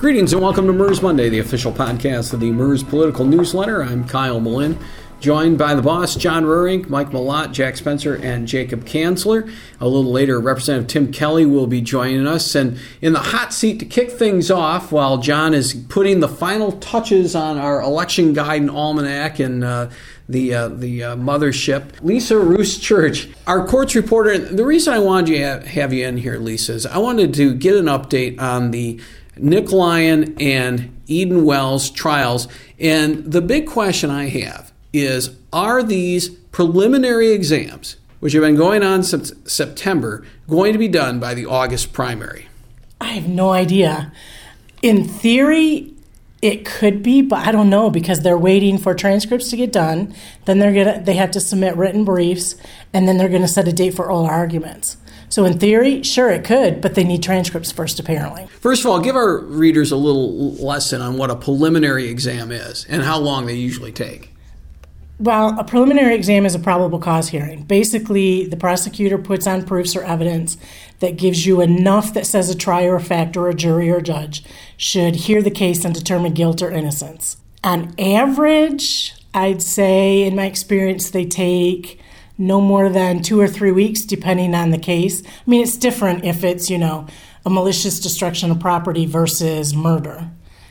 Greetings and welcome to MERS Monday, the official podcast of the MERS Political Newsletter. I'm Kyle Malin, joined by the boss, John Rurink, Mike Malott, Jack Spencer, and Jacob Kanzler. A little later, Representative Tim Kelly will be joining us. And in the hot seat to kick things off, while John is putting the final touches on our election guide and almanac and the mothership, Lisa Roos Church, our courts reporter. The reason I wanted to have you in here, Lisa, is I wanted to get an update on the Nick Lyon and Eden Wells trials. And the big question I have is, are these preliminary exams, which have been going on since September, going to be done by the August primary? I have no idea. In theory, it could be, but I don't know, because they're waiting for transcripts to get done. Then they have to submit written briefs, and then they're going to set a date for oral arguments. So in theory, sure, it could, but they need transcripts first, apparently. First of all, give our readers a little lesson on what a preliminary exam is and how long they usually take. Well, a preliminary exam is a probable cause hearing. Basically, the prosecutor puts on proofs or evidence that gives you enough that says a trier of fact or a jury or judge should hear the case and determine guilt or innocence. On average, I'd say, in my experience, they take no more than 2 or 3 weeks, depending on the case. I mean, it's different if it's, a malicious destruction of property versus murder.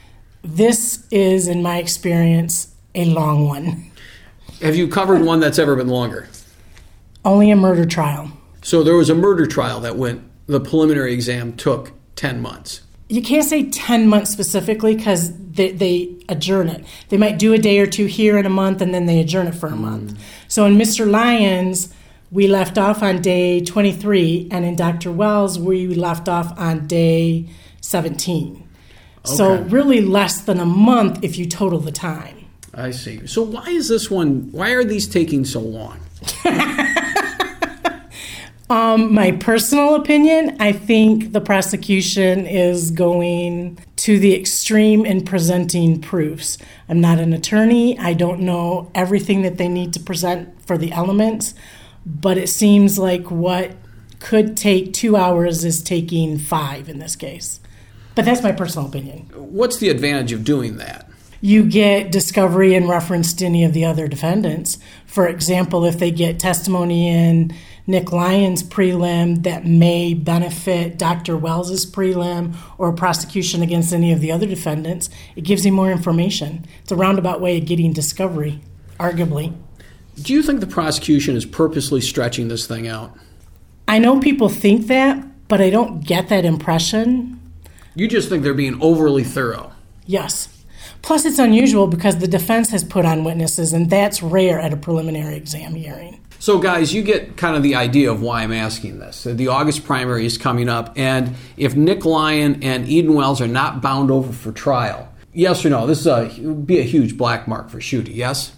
This is, in my experience, a long one. Have you covered one that's ever been longer? Only a murder trial. So there was a murder trial the preliminary exam took 10 months. You can't say 10 months specifically because they adjourn it. They might do a day or two here in a month, and then they adjourn it for a month. So in Mr. Lyons, we left off on day 23, and in Dr. Wells, we left off on day 17. Okay. So really less than a month if you total the time. I see. So why are these taking so long? My personal opinion, I think the prosecution is going to the extreme in presenting proofs. I'm not an attorney. I don't know everything that they need to present for the elements, but it seems like what could take 2 hours is taking 5 in this case. But that's my personal opinion. What's the advantage of doing that? You get discovery in reference to any of the other defendants. For example, if they get testimony in Nick Lyon's prelim that may benefit Dr. Wells's prelim or prosecution against any of the other defendants, it gives you more information. It's a roundabout way of getting discovery, arguably. Do you think the prosecution is purposely stretching this thing out? I know people think that, but I don't get that impression. You just think they're being overly thorough? Yes. Plus, it's unusual because the defense has put on witnesses, and that's rare at a preliminary exam hearing. So, guys, you get kind of the idea of why I'm asking this. The August primary is coming up, and if Nick Lyon and Eden Wells are not bound over for trial, yes or no, this would be a huge black mark for Schuette, yes?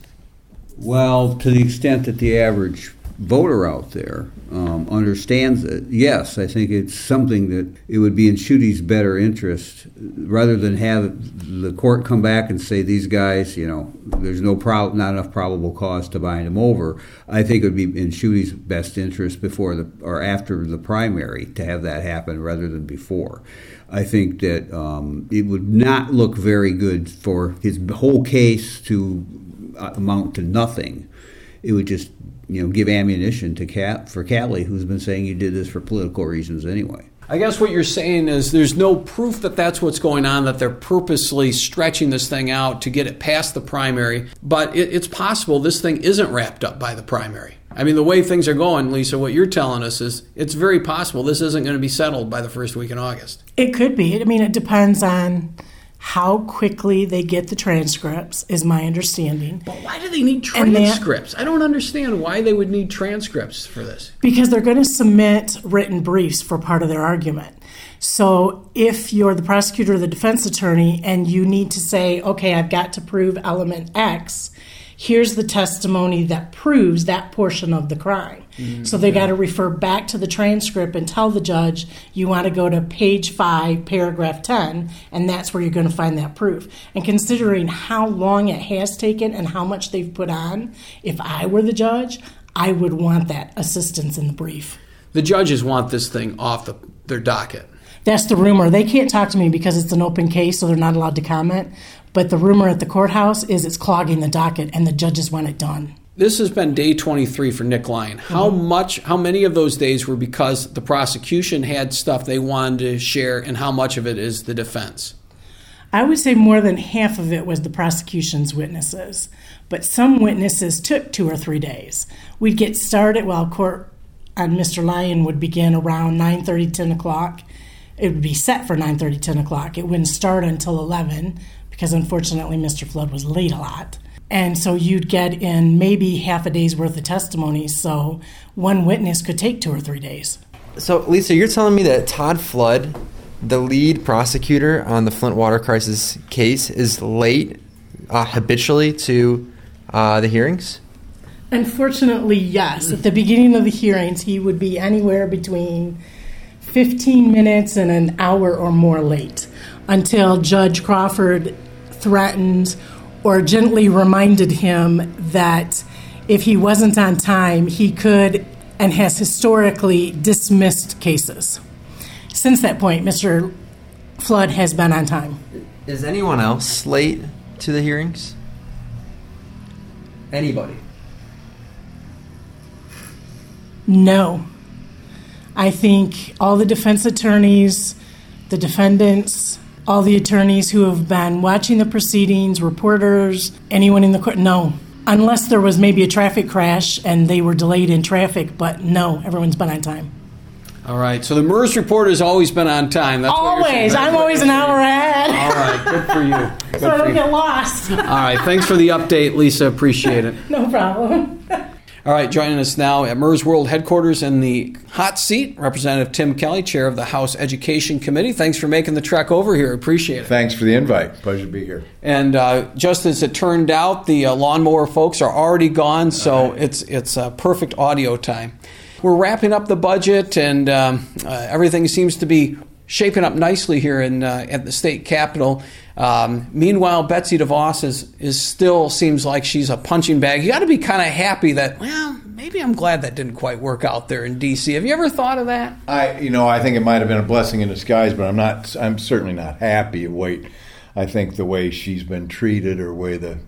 Well, to the extent that the average voter out there understands it, yes, I think it's something that it would be in Schuette's better interest, rather than have the court come back and say these guys, there's not enough probable cause to bind them over. I think it would be in Schuette's best interest before or after the primary to have that happen rather than before. I think that it would not look very good for his whole case to amount to nothing. It would just give ammunition for Calley, who's been saying you did this for political reasons anyway. I guess what you're saying is there's no proof that that's what's going on, that they're purposely stretching this thing out to get it past the primary, but it's possible this thing isn't wrapped up by the primary. I mean, the way things are going, Lisa, what you're telling us is it's very possible this isn't going to be settled by the first week in August. It could be. I mean, it depends on how quickly they get the transcripts, is my understanding. But why do they need transcripts? I don't understand why they would need transcripts for this. Because they're going to submit written briefs for part of their argument. So if you're the prosecutor or the defense attorney and you need to say, okay, I've got to prove element X, here's the testimony that proves that portion of the crime. Mm-hmm. So they got to refer back to the transcript and tell the judge you want to go to page 5, paragraph 10, and that's where you're going to find that proof. And considering how long it has taken and how much they've put on, if I were the judge, I would want that assistance in the brief. The judges want this thing off their docket. That's the rumor. They can't talk to me because it's an open case, so they're not allowed to comment. But the rumor at the courthouse is it's clogging the docket, and the judges want it done. This has been day 23 for Nick Lyon. How many of those days were because the prosecution had stuff they wanted to share, and how much of it is the defense? I would say more than half of it was the prosecution's witnesses, but some witnesses took 2 or 3 days. We'd get started while court on Mr. Lyon would begin around 9:30, 10 o'clock. It would be set for 9:30, 10 o'clock. It wouldn't start until 11 because unfortunately Mr. Flood was late a lot. And so you'd get in maybe half a day's worth of testimony, so one witness could take 2 or 3 days. So, Lisa, you're telling me that Todd Flood, the lead prosecutor on the Flint water crisis case, is late habitually to the hearings? Unfortunately, yes. At the beginning of the hearings, he would be anywhere between 15 minutes and an hour or more late until Judge Crawford threatened or gently reminded him that if he wasn't on time, he could and has historically dismissed cases. Since that point, Mr. Flood has been on time. Is anyone else late to the hearings? Anybody? No. I think all the defense attorneys, the defendants, all the attorneys who have been watching the proceedings, reporters, anyone in the court, no. Unless there was maybe a traffic crash and they were delayed in traffic, but no, everyone's been on time. All right, so the MERS report has always been on time. That's always. I'm always an hour ahead. All right, good for you. Good so I don't get lost. All right, thanks for the update, Lisa. Appreciate it. No problem. All right, joining us now at MERS World Headquarters in the hot seat, Representative Tim Kelly, Chair of the House Education Committee. Thanks for making the trek over here. Appreciate it. Thanks for the invite. Pleasure to be here. And just as it turned out, the lawnmower folks are already gone, so it's perfect audio time. We're wrapping up the budget, and everything seems to be shaping up nicely here at the state capitol. Meanwhile, Betsy DeVos is still seems like she's a punching bag. You got to be kind of happy that, well, maybe I'm glad that didn't quite work out there in D.C. Have you ever thought of that? I think it might have been a blessing in disguise, but I'm certainly not happy. I think the way she's been treated, or way the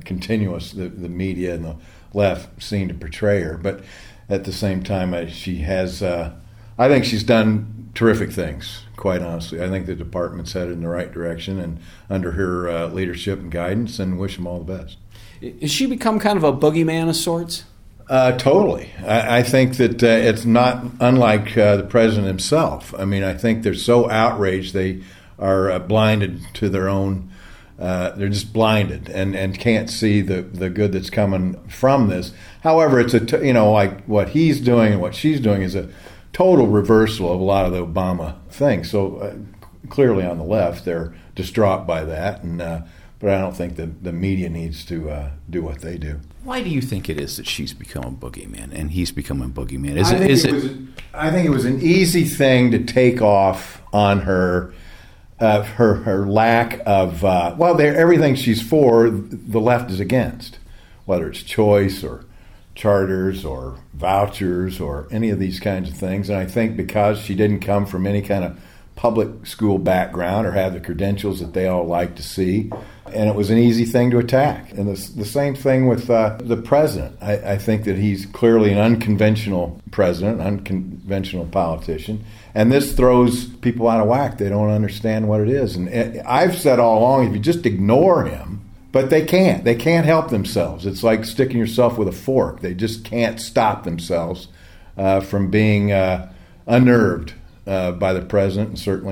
the media and the left seem to portray her, but at the same time, she has. I think she's done terrific things. Quite honestly, I think the department's headed in the right direction, and under her leadership and guidance, and wish them all the best. Has she become kind of a boogeyman of sorts? Totally. I think that it's not unlike the president himself. I mean, I think they're so outraged they are blinded to their own. They're just blinded and can't see the good that's coming from this. However, it's like what he's doing and what she's doing is a total reversal of a lot of the Obama things. So clearly on the left, they're distraught by that, but I don't think the media needs to do what they do. Why do you think it is that she's become a boogeyman and he's become a boogeyman? I think it was an easy thing to take off on her. Her lack of everything she's for, the left is against, whether it's choice or charters or vouchers or any of these kinds of things. And I think because she didn't come from any kind of public school background or have the credentials that they all like to see, and it was an easy thing to attack. And the same thing with the president. I think that he's clearly an unconventional president, unconventional politician, and this throws people out of whack. They don't understand what it is. And I've said all along, if you just ignore him, but they can't. They can't help themselves. It's like sticking yourself with a fork. They just can't stop themselves from being unnerved by the president, and certainly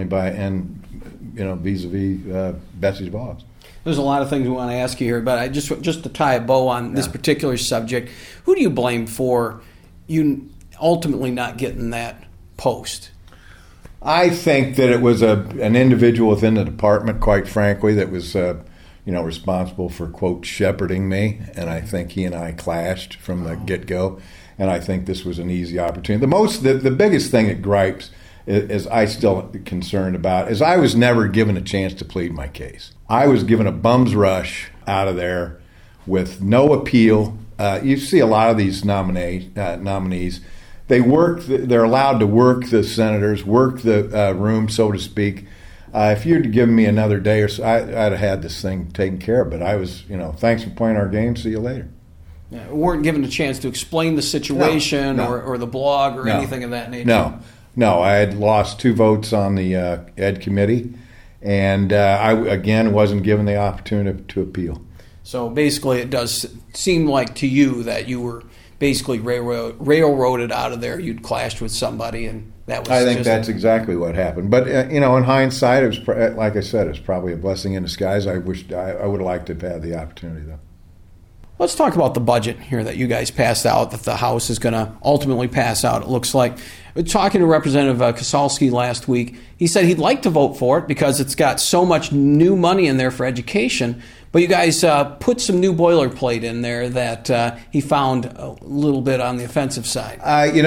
vis-a-vis Betsy DeVos. There's a lot of things we want to ask you here, but I just to tie a bow on this particular subject, who do you blame for you ultimately not getting that post? I think that it was an individual within the department, quite frankly, that was responsible for, quote, shepherding me, and I think he and I clashed from the get-go, and I think this was an easy opportunity. The biggest thing that gripes is I still concerned about is I was never given a chance to plead my case. I was given a bum's rush out of there with no appeal. You see a lot of these nominees, they work. They're allowed to work, the senators work the room, so to speak. If you'd given me another day or so, I'd have had this thing taken care of. But I was, thanks for playing our game. See you later. Yeah, weren't given a chance to explain the situation or the blog or anything of that nature. No. I had lost 2 votes on the Ed committee, and I again wasn't given the opportunity to appeal. So basically, it does seem like to you that you were basically railroaded out of there. You'd clashed with somebody, and that was. I think that's exactly what happened. But in hindsight, it was like I said, it's probably a blessing in disguise. I wish I would have liked to have had the opportunity, though. Let's talk about the budget here that you guys passed out, that the House is going to ultimately pass out, it looks like. Talking to Representative Kosalski last week, he said he'd like to vote for it because it's got so much new money in there for education, but you guys put some new boilerplate in there that he found a little bit on the offensive side.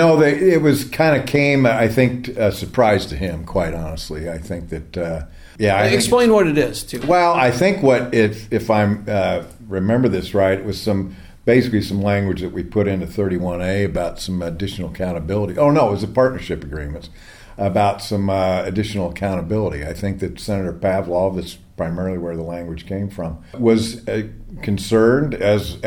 It was kind of came, I think, a surprise to him, quite honestly. I think that, explain what it is, too. Well, I think if I'm remember this right, it was basically some language that we put into 31A about some additional accountability. Oh, no, it was the partnership agreements about some additional accountability. I think that Senator Pavlov, that's primarily where the language came from, was concerned, as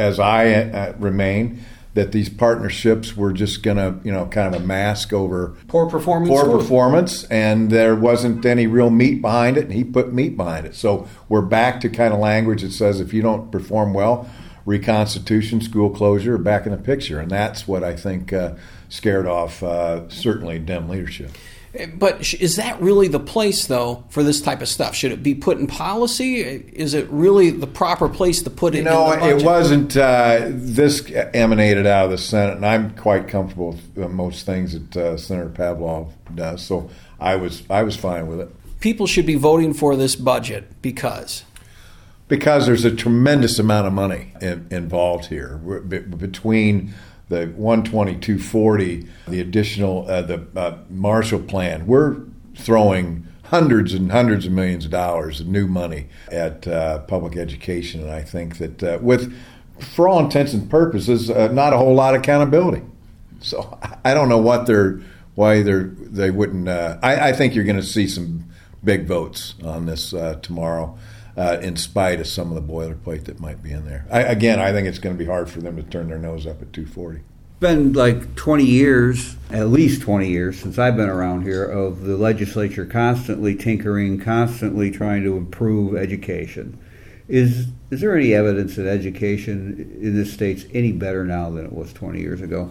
I remain, that these partnerships were just going to, kind of a mask over poor performance, and there wasn't any real meat behind it, and he put meat behind it. So we're back to kind of language that says if you don't perform well, reconstitution, school closure, back in the picture. And that's what I think scared off certainly Dem leadership. But is that really the place, though, for this type of stuff? Should it be put in policy? Is it really the proper place to put it in the budget? It wasn't. This emanated out of the Senate, and I'm quite comfortable with most things that Senator Pavlov does. So I was fine with it. People should be voting for this budget because there's a tremendous amount of money involved here between the 12240, the additional, the Marshall Plan. We're throwing hundreds and hundreds of millions of dollars of new money at public education, and I think that for all intents and purposes, not a whole lot of accountability. So I don't know why they wouldn't. I think you're going to see some big votes on this tomorrow. In spite of some of the boilerplate that might be in there. I think it's going to be hard for them to turn their nose up at 240. It's been like 20 years, at least 20 years, since I've been around here, of the legislature constantly tinkering, constantly trying to improve education. Is there any evidence that education in this state's any better now than it was 20 years ago?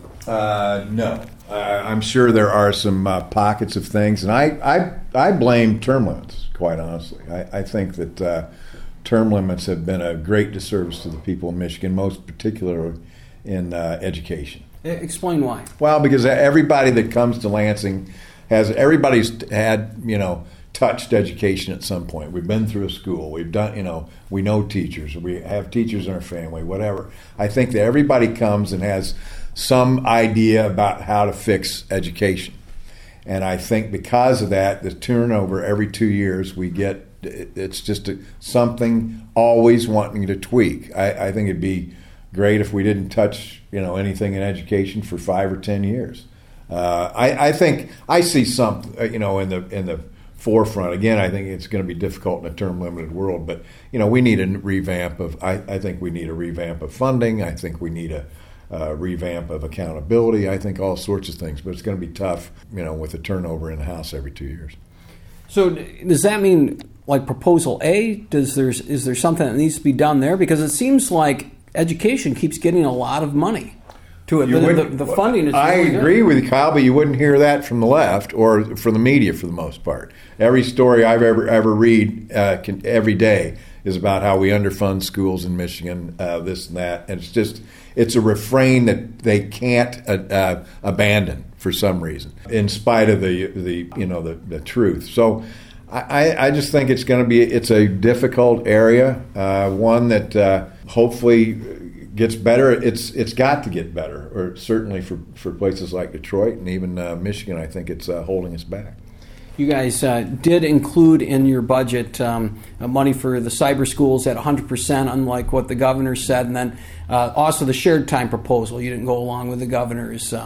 No. I'm sure there are some pockets of things, and I blame term limits, quite honestly. I think that term limits have been a great disservice to the people of Michigan, most particularly in education. Explain why. Well, because everybody that comes to Lansing everybody's had, touched education at some point. We've been through a school. We've done, we know teachers. We have teachers in our family, whatever. I think that everybody comes and has some idea about how to fix education. And I think because of that, the turnover every 2 years we get, it's just something always wanting to tweak. I think it'd be great if we didn't touch, anything in education for 5 or 10 years. I think I see some, in the forefront. Again, I think it's going to be difficult in a term-limited world, but we need a revamp of. I think we need a revamp of funding. I think we need a revamp of accountability. I think all sorts of things, but it's going to be tough, with a turnover in the House every 2 years. So does that mean, like Proposal A? Is there something that needs to be done there? Because it seems like education keeps getting a lot of money to it. The funding is. I agree with you, Kyle, but you wouldn't hear that from the left or from the media for the most part. Every story I've ever read every day is about how we underfund schools in Michigan, this and that, and it's a refrain that they can't abandon for some reason, in spite of the truth. So I just think it's a difficult area, one that hopefully gets better. It's got to get better, or certainly for places like Detroit and even Michigan. I think it's holding us back. You guys did include in your budget money for the cyber schools at 100%, unlike what the governor said, and then also the shared time proposal. You didn't go along with the governor's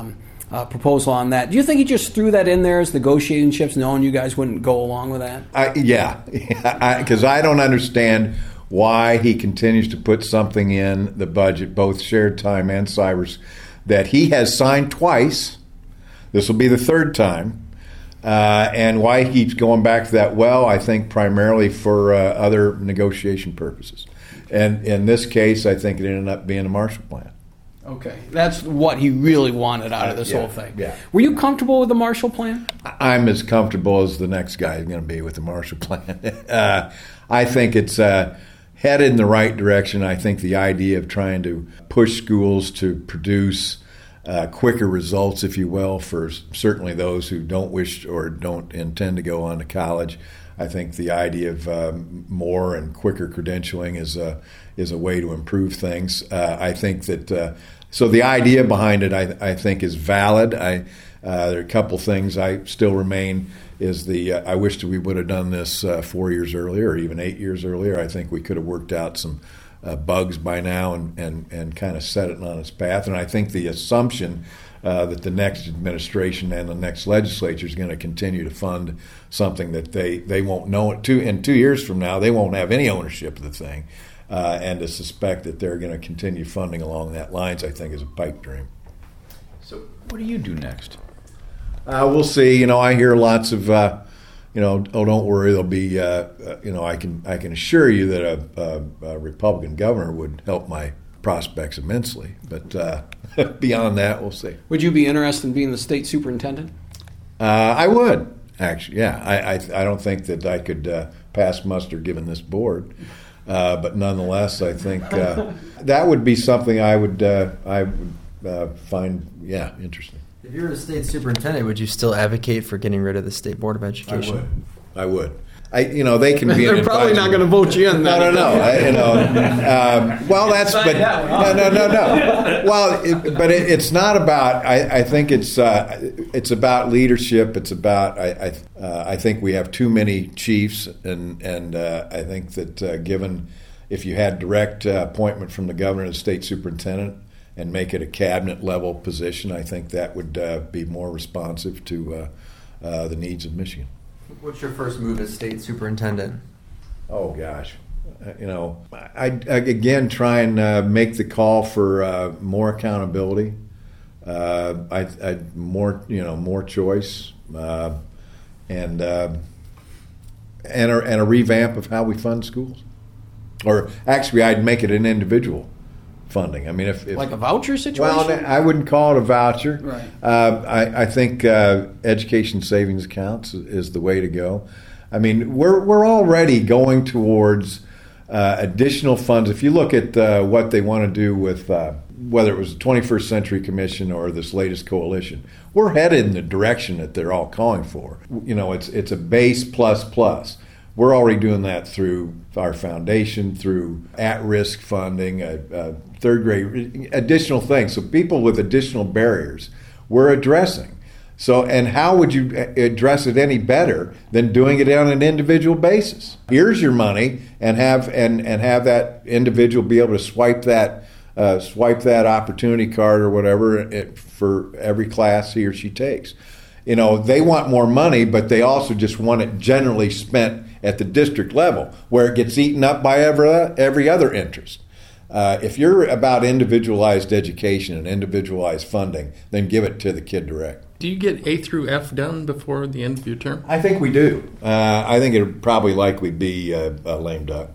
proposal on that. Do you think he just threw that in there as negotiating chips, knowing you guys wouldn't go along with that? Yeah, because I don't understand why he continues to put something in the budget, both shared time and cybers, that he has signed twice. This will be the third time. And why he keeps going back to that well, I think primarily for other negotiation purposes. And in this case, I think it ended up being a Marshall Plan. Okay. That's what he really wanted out of this whole thing. Yeah. Were you comfortable with the Marshall Plan? I'm as comfortable as the next guy is going to be with the Marshall Plan. I think it's headed in the right direction. I think the idea of trying to push schools to produce quicker results, if you will, for certainly those who don't wish or don't intend to go on to college. I think the idea of more and quicker credentialing is a way to improve things. I think that so the idea behind it, I think, is valid. There are a couple things I still remain is I wish that we would have done this 4 years earlier or even 8 years earlier. I think we could have worked out some bugs by now and kind of set it on its path. And I think the assumption that the next administration and the next legislature is going to continue to fund something that they won't know it in 2 years from now, they won't have any ownership of the thing. And to suspect that they're going to continue funding along that lines, I think, is a pipe dream. So what do you do next? We'll see. I hear lots of, oh, don't worry. There'll be, I can assure you that a Republican governor would help my prospects immensely. But beyond that, we'll see. Would you be interested in being the state superintendent? I would, actually. Yeah, I don't think that I could pass muster given this board. But nonetheless, I think that would be something I would find, interesting. If you were the state superintendent, would you still advocate for getting rid of the State Board of Education? I would. They can be. They're probably not going to vote you in. No. Well, no. Well, but it's not about. I think it's about leadership. It's about. I think we have too many chiefs, and I think that given if you had direct appointment from the governor and the state superintendent and make it a cabinet level position, I think that would be more responsive to the needs of Michigan. What's your first move as state superintendent? Oh gosh, I again try and make the call for more accountability, more choice, and a revamp of how we fund schools. Or actually, I'd make it an individual funding. I mean, if like a voucher situation. Well, I wouldn't call it a voucher. Right. I think education savings accounts is the way to go. I mean, we're already going towards additional funds. If you look at what they want to do with whether it was the 21st Century Commission or this latest coalition, we're headed in the direction that they're all calling for. It's a base plus. We're already doing that through our foundation, through at-risk funding, third grade, additional things. So people with additional barriers, we're addressing. So, and how would you address it any better than doing it on an individual basis? Here's your money, and have that individual be able to swipe that opportunity card or whatever for every class he or she takes. They want more money, but they also just want it generally spent at the district level, where it gets eaten up by every other interest. If you're about individualized education and individualized funding, then give it to the kid direct. Do you get A through F done before the end of your term? I think we do. I think it'll probably likely be a lame duck,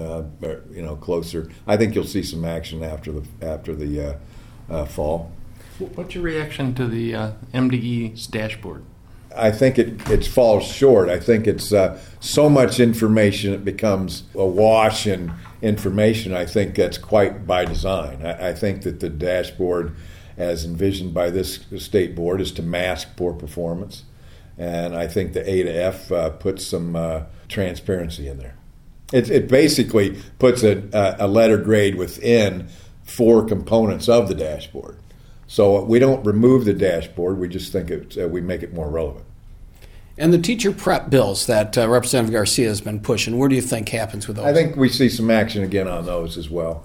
closer. I think you'll see some action after the fall. What's your reaction to the MDE's dashboard? I think it falls short. I think it's so much information it becomes a wash in information. I think that's quite by design. I think that the dashboard, as envisioned by this state board, is to mask poor performance. And I think the A to F puts some transparency in there. It basically puts a letter grade within 4 components of the dashboard. So we don't remove the dashboard. We just think we make it more relevant. And the teacher prep bills that Representative Garcia has been pushing, where do you think happens with those? I think we see some action again on those as well.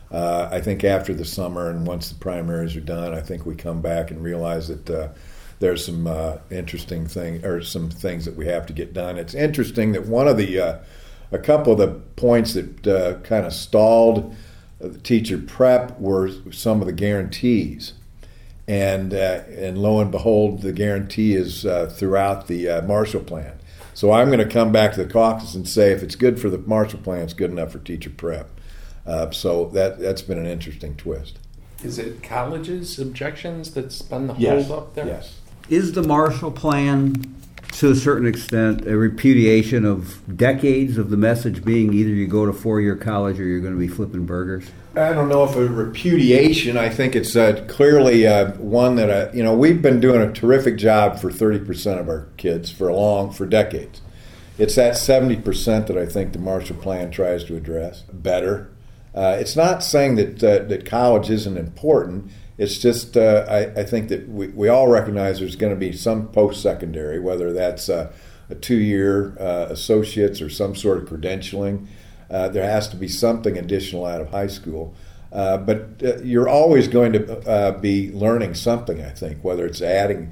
I think after the summer and once the primaries are done, I think we come back and realize that there's some interesting some things that we have to get done. It's interesting that one of the a couple of the points that kind of stalled the teacher prep were some of the guarantees. And lo and behold, the guarantee is throughout the Marshall Plan. So I'm going to come back to the caucus and say if it's good for the Marshall Plan, it's good enough for teacher prep. So that's been an interesting twist. Is it colleges' objections that's been the Yes. hold up there? Yes. Is the Marshall Plan, to a certain extent, a repudiation of decades of the message being either you go to four-year college or you're going to be flipping burgers? I don't know if a repudiation. I think it's clearly one that we've been doing a terrific job for 30% of our kids for decades. It's that 70% that I think the Marshall Plan tries to address better. It's not saying that college isn't important. It's just I think that we all recognize there's going to be some post-secondary, whether that's a 2-year associates or some sort of credentialing. There has to be something additional out of high school. But you're always going to be learning something, I think, whether it's adding,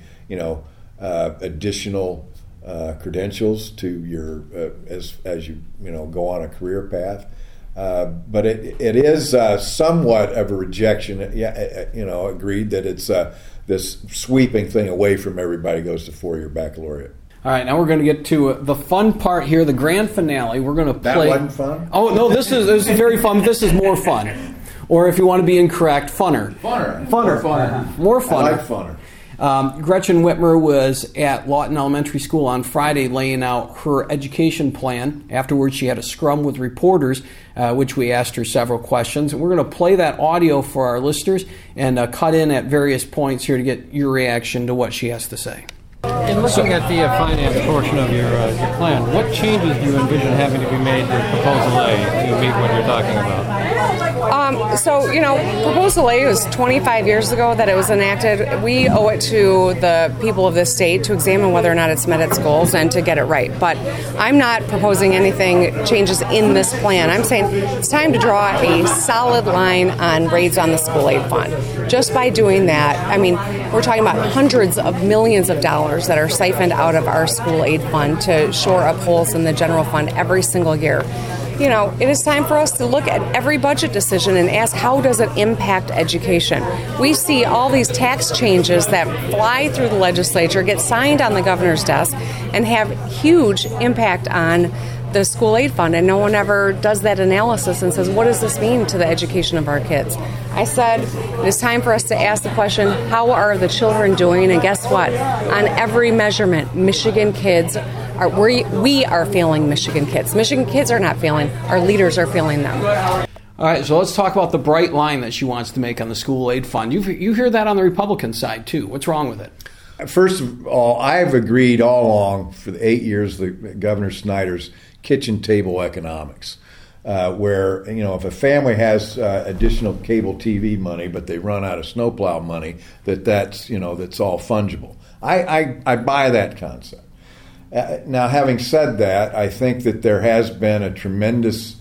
additional credentials to your as you go on a career path. But it is somewhat of a rejection. Agreed that it's this sweeping thing away from everybody goes to 4-year baccalaureate. All right, now we're going to get to the fun part here, the grand finale. We're going to play. That wasn't fun? Oh, no, this is very fun, but this is more fun. Or if you want to be incorrect, funner. Funner. More funner. I like funner. Gretchen Whitmer was at Lawton Elementary School on Friday laying out her education plan. Afterwards, she had a scrum with reporters, which we asked her several questions. We're going to play that audio for our listeners and cut in at various points here to get your reaction to what she has to say. In looking at the finance portion of your plan, what changes do you envision having to be made to Proposal A to meet what you're talking about? Proposal A was 25 years ago that it was enacted. We owe it to the people of this state to examine whether or not it's met its goals and to get it right. But I'm not proposing anything changes in this plan. I'm saying it's time to draw a solid line on raids on the school aid fund. Just by doing that, we're talking about hundreds of millions of dollars that are siphoned out of our school aid fund to shore up holes in the general fund every single year. It is time for us to look at every budget decision and ask how does it impact education. We see all these tax changes that fly through the legislature, get signed on the governor's desk, and have huge impact on the school aid fund, and no one ever does that analysis and says, what does this mean to the education of our kids? I said, it is time for us to ask the question, how are the children doing? And guess what? On every measurement, Michigan kids we are failing Michigan kids. Michigan kids are not failing. Our leaders are failing them. All right, so let's talk about the bright line that she wants to make on the school aid fund. You hear that on the Republican side, too. What's wrong with it? First of all, I've agreed all along for the 8 years of Governor Snyder's kitchen table economics, where, if a family has additional cable TV money, but they run out of snowplow money, that's all fungible. I buy that concept. Now, having said that, I think that there has been a tremendous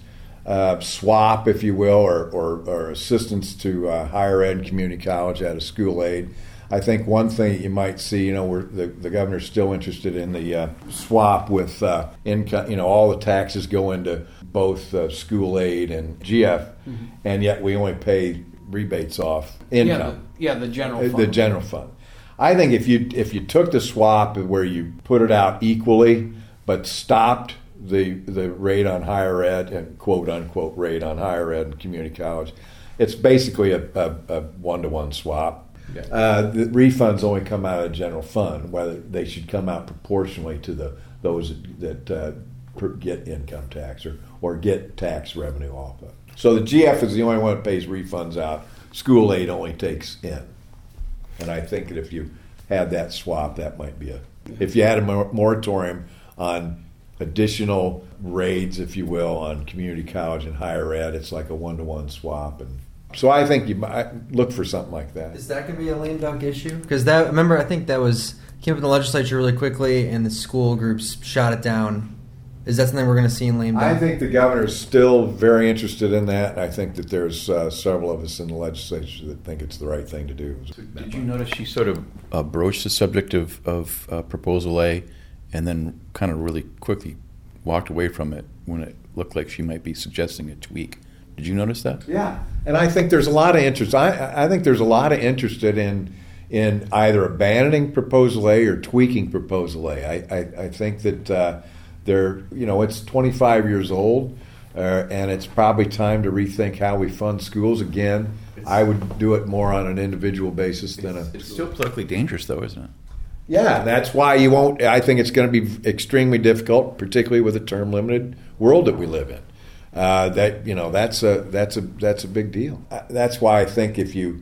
swap, if you will, or assistance to higher ed community college out of school aid. I think one thing you might see, the governor's still interested in the swap with income. All the taxes go into both school aid and GF, and yet we only pay rebates off income. The general fund. The general fund. I think if you took the swap where you put it out equally, but stopped the rate on higher ed and quote unquote rate on higher ed and community college, it's basically a 1-to-1 swap. The refunds only come out of the general fund, whether they should come out proportionally to those that get income tax or get tax revenue off of. So the GF is the only one that pays refunds out. School aid only takes in. And I think that if you had that swap, that might be if you had a moratorium on additional raids, if you will, on community college and higher ed, it's like a 1-to-1 swap. And so I think you might look for something like that. Is that going to be a lame dunk issue? Because I think that came up in the legislature really quickly, and the school groups shot it down Is that something we're going to see in lame duck? I think the governor is still very interested in that, and I think that there's several of us in the legislature that think it's the right thing to do. Did you notice she sort of broached the subject of Proposal A and then kind of really quickly walked away from it when it looked like she might be suggesting a tweak? Did you notice that? Yeah, and I think there's a lot of interest. I think there's a lot of interest in either abandoning Proposal A or tweaking Proposal A. I think that it's 25 years old, and it's probably time to rethink how we fund schools again. I would do it more on an individual basis than a. It's still politically dangerous, though, isn't it? Yeah, that's why you won't. I think it's going to be extremely difficult, particularly with the term limited world that we live in. That's a big deal. That's why I think if you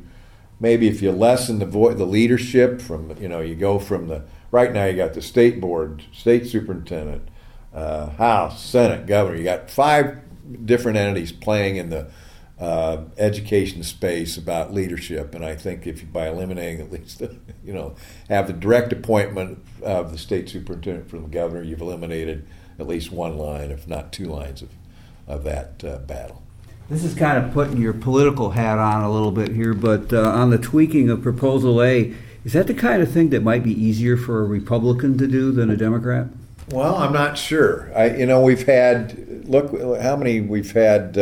lessen the leadership from you go from the right now you got the state board, state superintendent, House, Senate, governor. You got 5 different entities playing in the education space about leadership, and I think by eliminating at least have the direct appointment of the state superintendent from the governor, you've eliminated at least one line, if not 2 lines of that battle. This is kind of putting your political hat on a little bit here, but on the tweaking of Proposal A, is that the kind of thing that might be easier for a Republican to do than a Democrat? Well, I'm not sure. We've had, look how many we've had,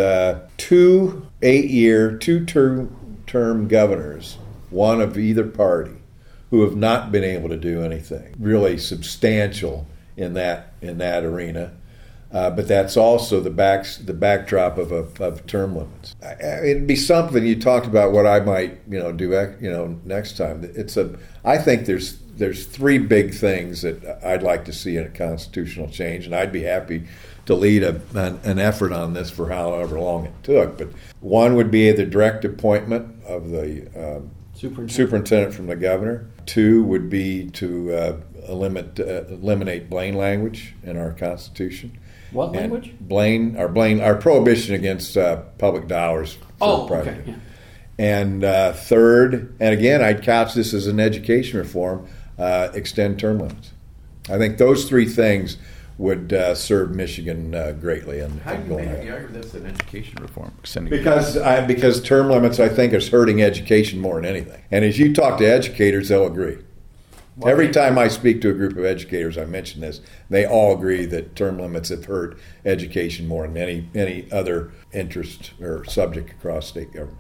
2 8-year, 2-term governors, one of either party, who have not been able to do anything really substantial in that arena. But that's also the backdrop of term limits. It'd be something you talked about what I might do next time. I think there's 3 big things that I'd like to see in a constitutional change, and I'd be happy to lead an effort on this for however long it took. But one would be the direct appointment of the superintendent from the governor. 2 would be to eliminate Blaine language in our Constitution. What language? Our prohibition against public dollars for private. Okay. Yeah. And third, and again, I'd couch this as an education reform, extend term limits. I think those 3 things would serve Michigan greatly. How do you make the argument that's an education reform? Because term limits, I think, is hurting education more than anything. And as you talk to educators, they'll agree. Every time I speak to a group of educators, I mention this, they all agree that term limits have hurt education more than any other interest or subject across state government.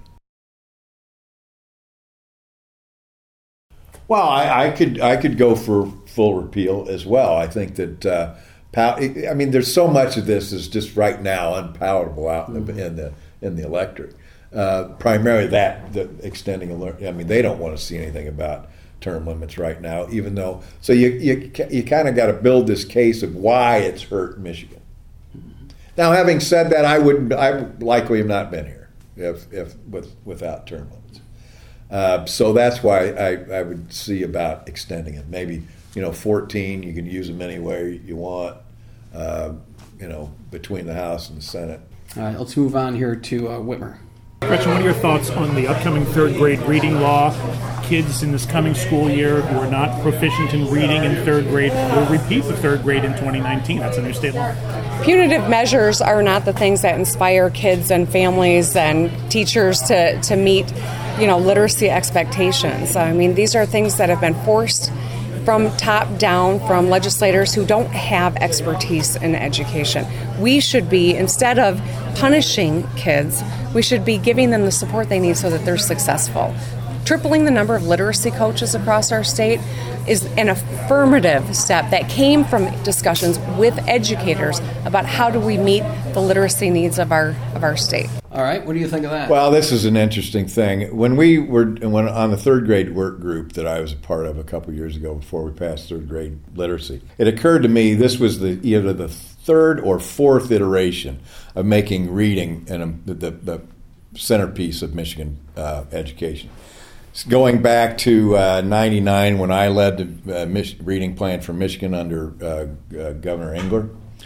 Well, I could go for full repeal as well. I think that there's so much of this is just right now unpalatable out in the electorate. Primarily the extending. They don't want to see anything about term limits right now, even though. So you kind of got to build this case of why it's hurt Michigan. Now, having said that, I likely have not been here without term limits. So that's why I would see about extending it. Maybe 14. You can use them any way you want. Between the House and the Senate. All right, let's move on here to Whitmer. Gretchen, what are your thoughts on the upcoming 3rd grade reading law? Kids in this coming school year who are not proficient in reading in 3rd grade will repeat the 3rd grade in 2019. That's a new state law. Punitive measures are not the things that inspire kids and families and teachers to meet, literacy expectations. These are things that have been forced from top down from legislators who don't have expertise in education. We should be, instead of punishing kids, we should be giving them the support they need so that they're successful. Tripling the number of literacy coaches across our state is an affirmative step that came from discussions with educators about how do we meet the literacy needs of our state. All right, what do you think of that? Well, this is an interesting thing. When on the 3rd grade work group that I was a part of a couple years ago before we passed 3rd grade literacy, it occurred to me this was either the 3rd or 4th iteration of making reading the centerpiece of Michigan education. Going back to 99 when I led the reading plan for Michigan under Governor Engler,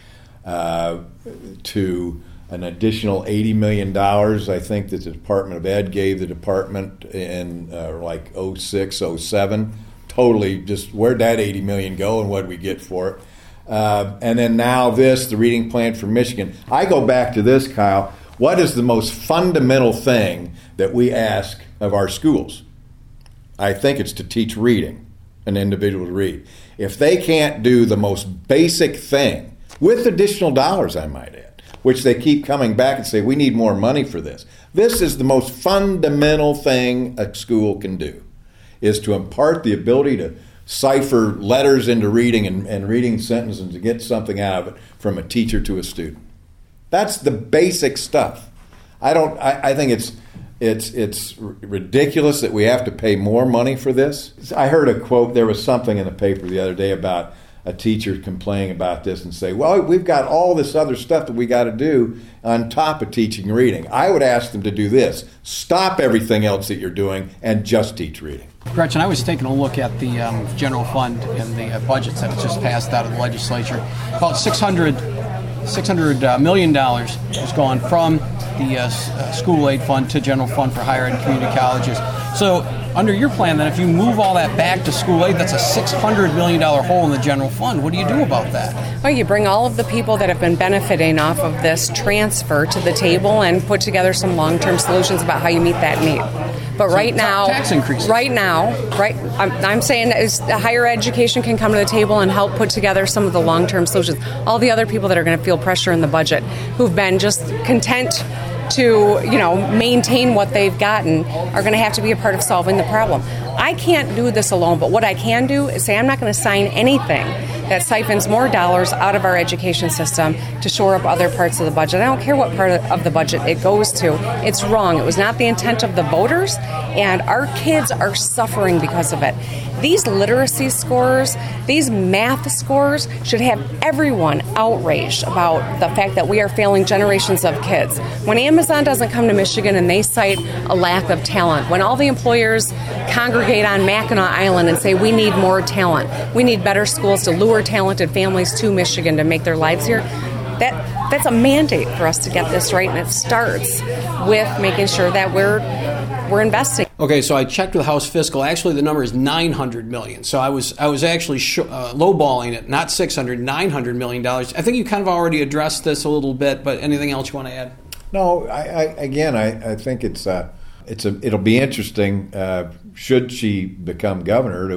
to an additional $80 million, I think, that the Department of Ed gave the department in 06, 07. Totally just where'd that $80 million go and what did we get for it? And then now the reading plan for Michigan. I go back to this, Kyle. What is the most fundamental thing that we ask of our schools? I think it's to teach reading, an individual to read. If they can't do the most basic thing, with additional dollars, I might add, which they keep coming back and say, we need more money for this. This is the most fundamental thing a school can do, is to impart the ability to cipher letters into reading and reading sentences and to get something out of it from a teacher to a student. That's the basic stuff. I think it's ridiculous that we have to pay more money for this. I heard a quote, there was something in the paper the other day about a teacher complaining about this and say, well, we've got all this other stuff that we got to do on top of teaching reading. I would ask them to do this. Stop everything else that you're doing and just teach reading. Gretchen, I was taking a look at the general fund and the budgets that just passed out of the legislature. About $600 million has gone from the school aid fund to general fund for higher ed and community colleges. So under your plan, then, if you move all that back to school aid, that's a $600 million hole in the general fund. What do you do about that? Well, you bring all of the people that have been benefiting off of this transfer to the table and put together some long-term solutions about how you meet that need. But so right now, tax increases. I'm saying that higher education can come to the table and help put together some of the long-term solutions. All the other people that are going to feel pressure in the budget, who've been just content to, maintain what they've gotten, are going to have to be a part of solving the problem. I can't do this alone, but what I can do is say I'm not going to sign anything that siphons more dollars out of our education system to shore up other parts of the budget. I don't care what part of the budget it goes to. It's wrong. It was not the intent of the voters, and our kids are suffering because of it. These literacy scores, these math scores should have everyone outraged about the fact that we are failing generations of kids. When Amazon doesn't come to Michigan and they cite a lack of talent, when all the employers congregate on Mackinac Island and say we need more talent, we need better schools to lure talented families to Michigan to make their lives here, that's a mandate for us to get this right, and it starts with making sure that we're investing. Okay, so I checked with House Fiscal. Actually, the number is $900 million. So I was actually lowballing it, not $600, $900 million. I think you kind of already addressed this a little bit, but anything else you want to add? No, I think it'll be interesting. Should she become governor,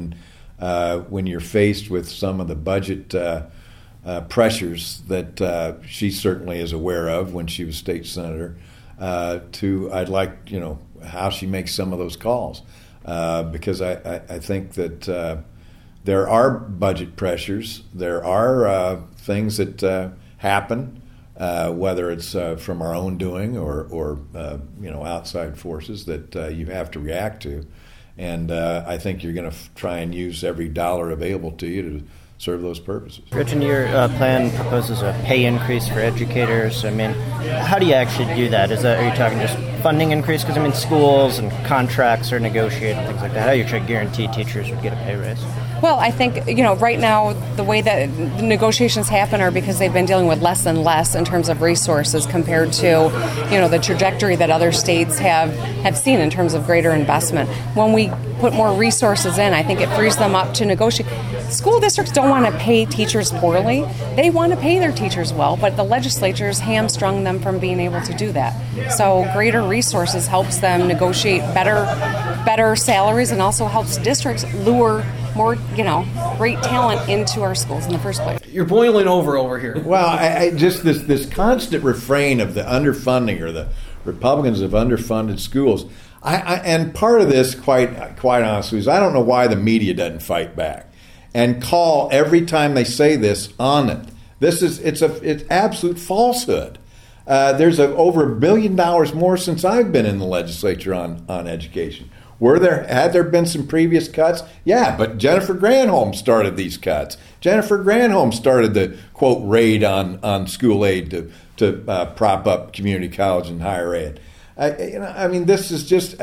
when you're faced with some of the budget pressures that she certainly is aware of when she was state senator, I'd like, how she makes some of those calls, because I think that there are budget pressures. There are things that happen, whether it's from our own doing or outside forces that you have to react to. And I think you're going to try and use every dollar available to you to serve those purposes. Gretchen, your plan proposes a pay increase for educators. How do you actually do that? Are you talking just funding increase? Because, schools and contracts are negotiated and things like that. How do you actually guarantee teachers would get a pay raise? Well, I think, right now the way that the negotiations happen are because they've been dealing with less and less in terms of resources compared to, the trajectory that other states have seen in terms of greater investment. When we put more resources in, I think it frees them up to negotiate. School districts don't want to pay teachers poorly. They want to pay their teachers well, but the legislature's hamstrung them from being able to do that. So greater resources helps them negotiate better salaries, and also helps districts lure more, great talent into our schools in the first place. You're boiling over here. Well, I just this constant refrain of the underfunding, or the Republicans have underfunded schools. And part of this, quite honestly, is I don't know why the media doesn't fight back and call every time they say this on it. It's absolute falsehood. There's over $1 billion more since I've been in the legislature on education. Had there been some previous cuts? Yeah, but Jennifer Granholm started these cuts. Jennifer Granholm started the, quote, raid on school aid to prop up community college and higher ed. This is just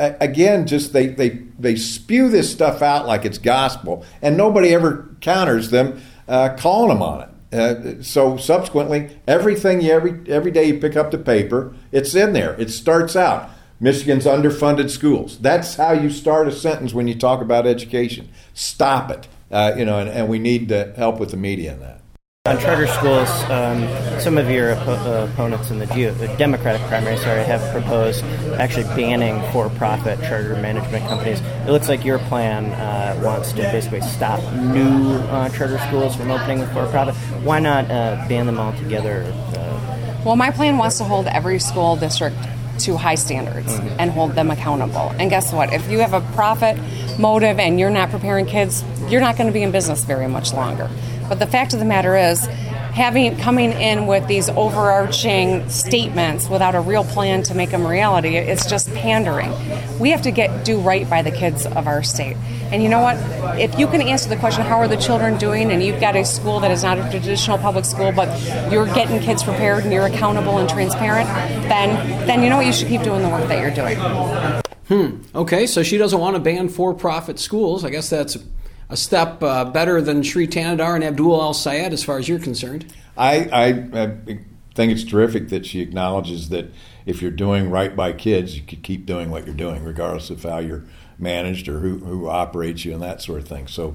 they spew this stuff out like it's gospel, and nobody ever counters them, calling them on it. So subsequently, everything every day you pick up the paper, it's in there. It starts out, Michigan's underfunded schools. That's how you start a sentence when you talk about education. Stop it. And we need to help with the media in that. On charter schools, some of your opponents in the Democratic primary, have proposed actually banning for-profit charter management companies. It looks like your plan wants to basically stop new charter schools from opening with for-profit. Why not ban them altogether? Well, my plan wants to hold every school district to high standards and hold them accountable. And guess what? If you have a profit motive and you're not preparing kids, you're not going to be in business very much longer. But the fact of the matter is, coming in with these overarching statements without a real plan to make them reality, it's just pandering. We have to do right by the kids of our state. And you know what? If you can answer the question, how are the children doing, and you've got a school that is not a traditional public school, but you're getting kids prepared and you're accountable and transparent, then you know what? You should keep doing the work that you're doing. Okay, so she doesn't want to ban for-profit schools. I guess that's a step better than Sri Tanadar and Abdul Al Sayed as far as you're concerned. I think it's terrific that she acknowledges that if you're doing right by kids, you could keep doing what you're doing, regardless of how you're managed or who operates you and that sort of thing. So,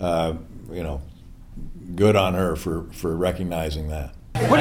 good on her for recognizing that.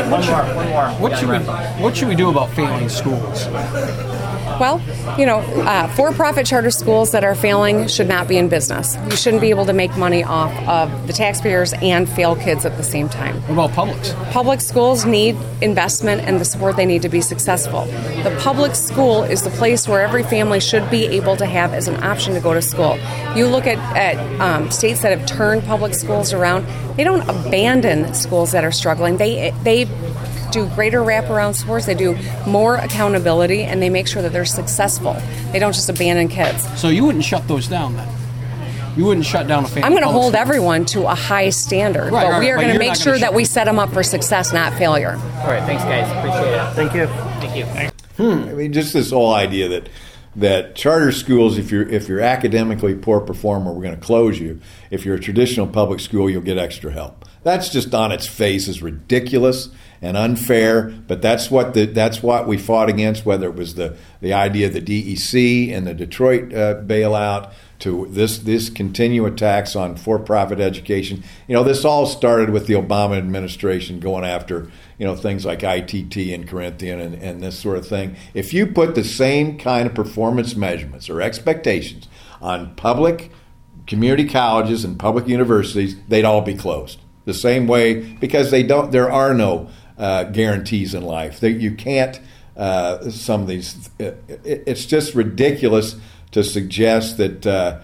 What should we do about failing schools? Well, for-profit charter schools that are failing should not be in business. You shouldn't be able to make money off of the taxpayers and fail kids at the same time. What about publics? Public schools need investment and the support they need to be successful. The public school is the place where every family should be able to have as an option to go to school. You look at states that have turned public schools around, they don't abandon schools that are struggling. They do greater wraparound supports, they do more accountability, and they make sure that they're successful. They don't just abandon kids. So you wouldn't shut those down then? You wouldn't shut down a family? I'm going to hold everyone to a high standard, but we are going to make sure that we set them up for success, not failure. All right, thanks guys, appreciate it. Thank you. Thank you. I mean, just this whole idea that charter schools, if you're academically poor performer, we're going to close you. If you're a traditional public school, you'll get extra help. That's just on its face is ridiculous and unfair, but that's what we fought against, whether it was the idea of the DEC and the Detroit bailout to this continued attacks on for-profit education. This all started with the Obama administration going after things like ITT and Corinthian and this sort of thing. If you put the same kind of performance measurements or expectations on public community colleges and public universities, they'd all be closed. The same way, because there are no guarantees in life. You can't. Some of these. It's just ridiculous to suggest that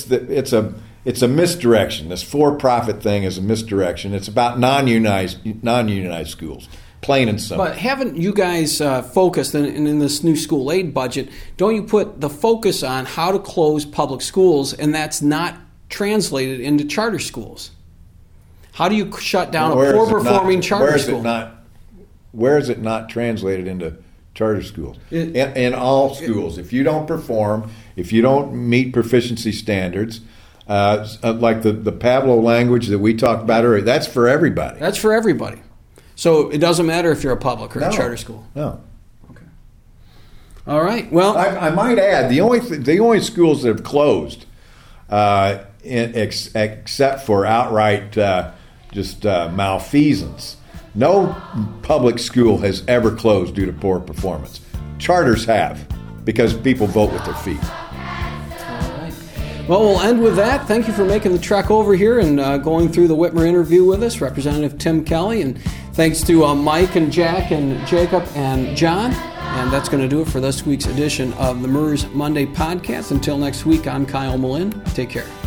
it's a misdirection. This for-profit thing is a misdirection. It's about non-unionized schools, plain and simple. But haven't you guys focused in this new school aid budget? Don't you put the focus on how to close public schools, and that's not translated into charter schools? How do you shut down a poor-performing charter school? Where is it not translated into charter schools? In all schools. If you don't perform, if you don't meet proficiency standards, like the Pablo language that we talked about earlier, that's for everybody. That's for everybody. So it doesn't matter if you're a public or a charter school? No. Okay. All right. Well, I might add, the only schools that have closed, except for outright malfeasance, no public school has ever closed due to poor performance. Charters have, because people vote with their feet. All right. Well, we'll end with that. Thank you for making the trek over here and going through the Whitmer interview with us, Representative Tim Kelly. And thanks to Mike and Jack and Jacob and John. And that's going to do it for this week's edition of the MERS Monday podcast. Until next week, I'm Kyle Malin. Take care.